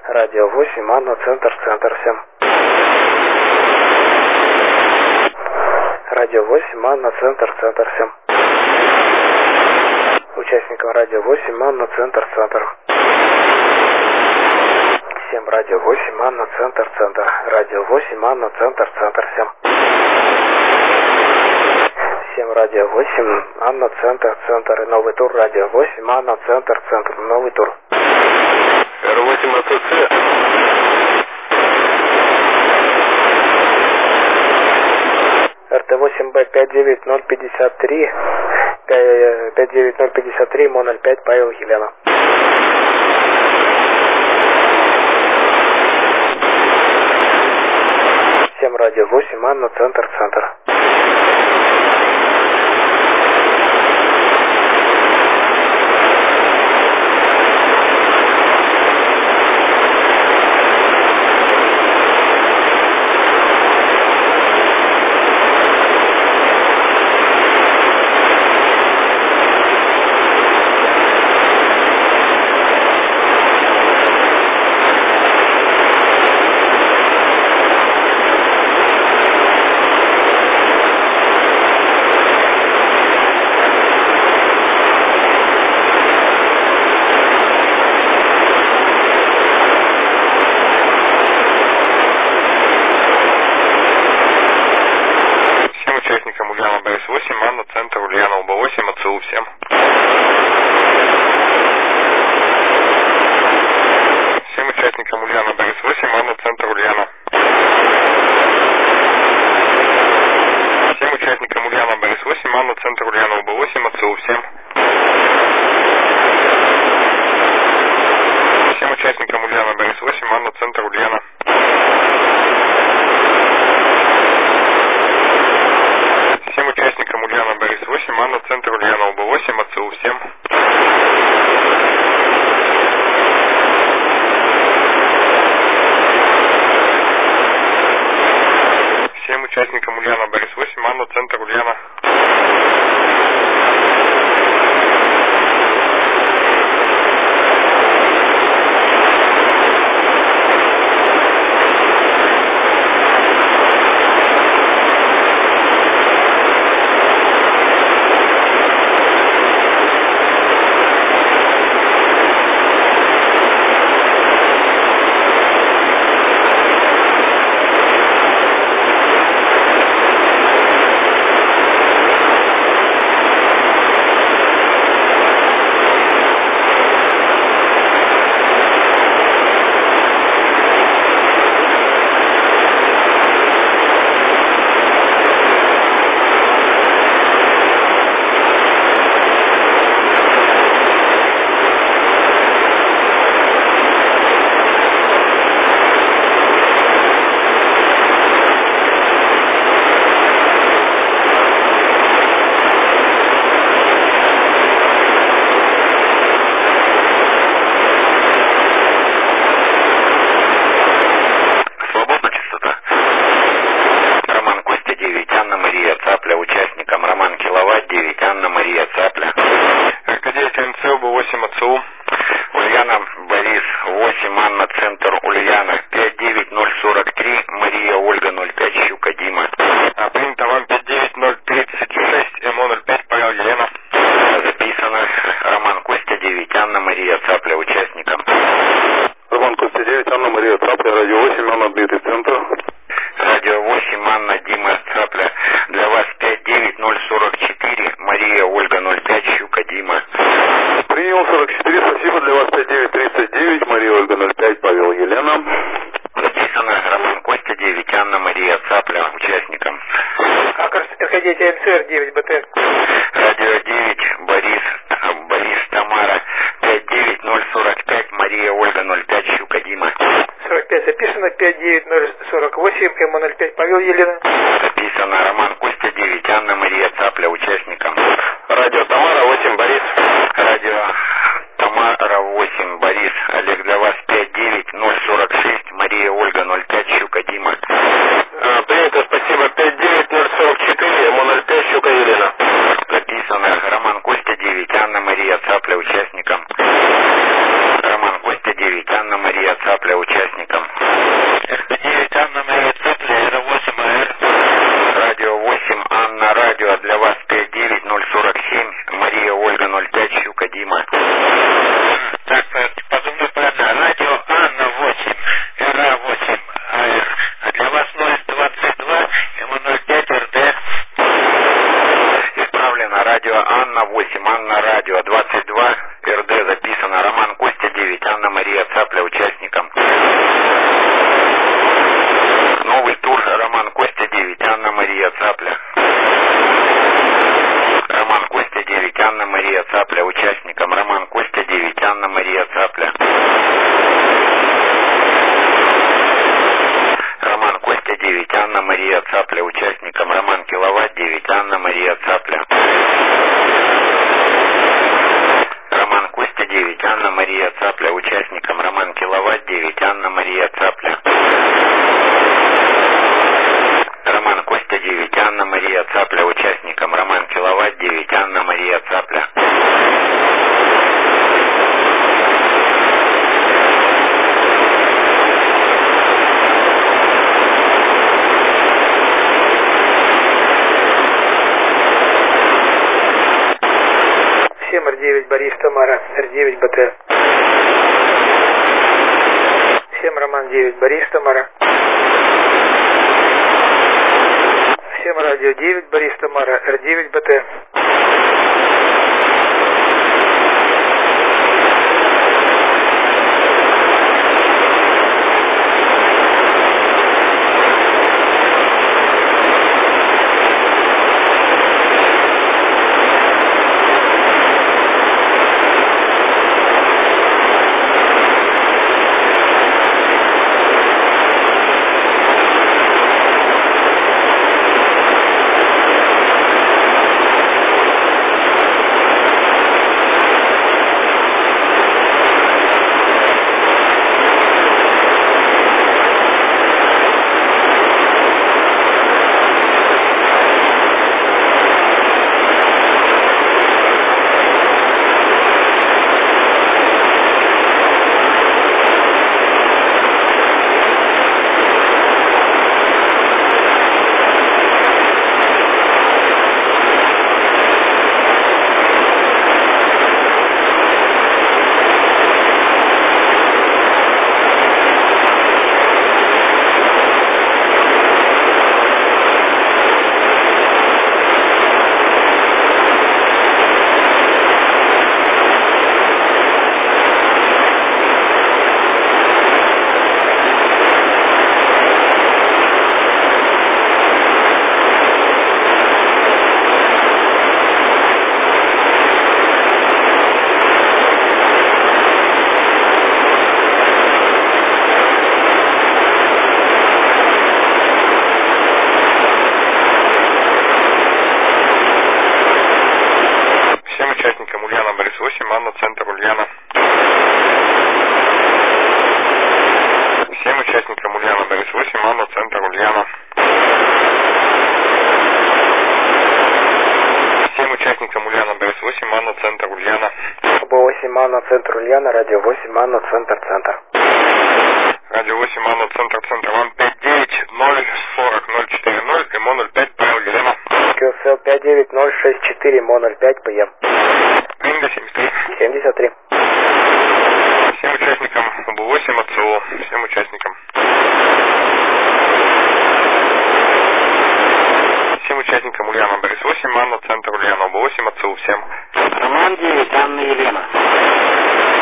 Радио 8, Анна, центр всем. Радио 8, Анна, центр всем. Участникам радио 8, Анна, центр. Всем радио 8, Анна, центр. Радио 8, Анна, центр всем. Всем радио 8, Анна, центр. И новый тур радио 8, Анна, центр. Новый тур. Р8 АЦЦ. РТ8Б 59053, 59053, МО-05, Павел, Елена. Всем радио 8, Анна, центр. Ульяна БС8, Анна, центр, Ульяна УБ8, АЦУ всем. Всем участникам Ульяна БС8, Анна, центр, Ульяна. Всем участникам Ульяна БС8, Анна, центр, Ульяна УБ8, АЦУ всем. Всем участникам Ульяна БС8, Анна, центр, Ульяна. Всем участникам Ульяна БС8, Анна, центр, Ульяна УБ8, АЦУ всем. Всем участникам Ульяна БС8, Анна, центр, Ульяна. Участникам Роман Киловатт 9, Анна Мария Цапля. РК9 МЦ УБ8 АЦУ. Ульяна Борис 8, Анна, центр, Ульяна 59043, Мария Ольга 05, Щука Дима. Принято вам 59036, МО-05, Павел, Елена. Записано Роман Костя 9, Анна Мария Цапля участникам. Роман Костя 9, Анна Мария Цапля, радио 8, Анна Дмитрий, центр. Радио 8, Анна Дима Цапля. Для вас 59044, Мария Ольга 05, Щука Дима. Принял 44, спасибо, для вас 5939, Мария Ольга 05, Павел, Елена. Записано Роман Костя 9, Анна Мария Цапля участникам. РК9 МЦР 9 БТ. Радио 9, Борис Тамара 59045, Мария Ольга 05, Щука Дима. 45 записано, 59048, МО-05, Павел, Елена. Записано Роман Костя 9, Анна Мария Цапля участникам. Радио Тамара 8, Борис. Радио Тамара 8, Борис. Олег, для вас 59046, Мария Ольга 05, Щука Дима. Принято, спасибо, 59044, МО-05, Щука Елена. Записано Роман Костя 9, Анна Мария Цапля участникам. Роман Костя 9, Анна Мария Цапля участникам. Цапля, участникам Роман Киловатт 9, Анна Мария Цапля. Роман Костя 9, Анна Мария Цапля, участникам Роман Киловатт 9, Анна Мария Цапля. Роман Костя 9, Анна Мария Цапля, участникам Роман Киловатт 9, Анна Мария Цапля. Р9 Борис Тамара, Р9 БТ. 7 Роман 9 Борис Тамара. 7 Радио 9 Борис Тамара, Р9 БТ. Центр Ульяна. Всем участникам Ульяна Борис 8, Анна, Центр Ульяна. Всем участникам Ульяна Борис 8, Анна, Центр Ульяна. 8 Анна, Центр Ульяна, Радио 8 Анна, Центр, Центр. Радио 8 Анна, Центр, Центр. Вам 59040 040 МО 05 Павел Елена. КСЛ 59064 МО 05 ПМ. Инга 73. 73. Всем участникам УБ8 АЦУ. Всем участникам. Всем участникам Ульяна Борис 8, Анна, Центр Ульяна, УБ8 АЦУ. Всем. Роман 9, Анна Елена.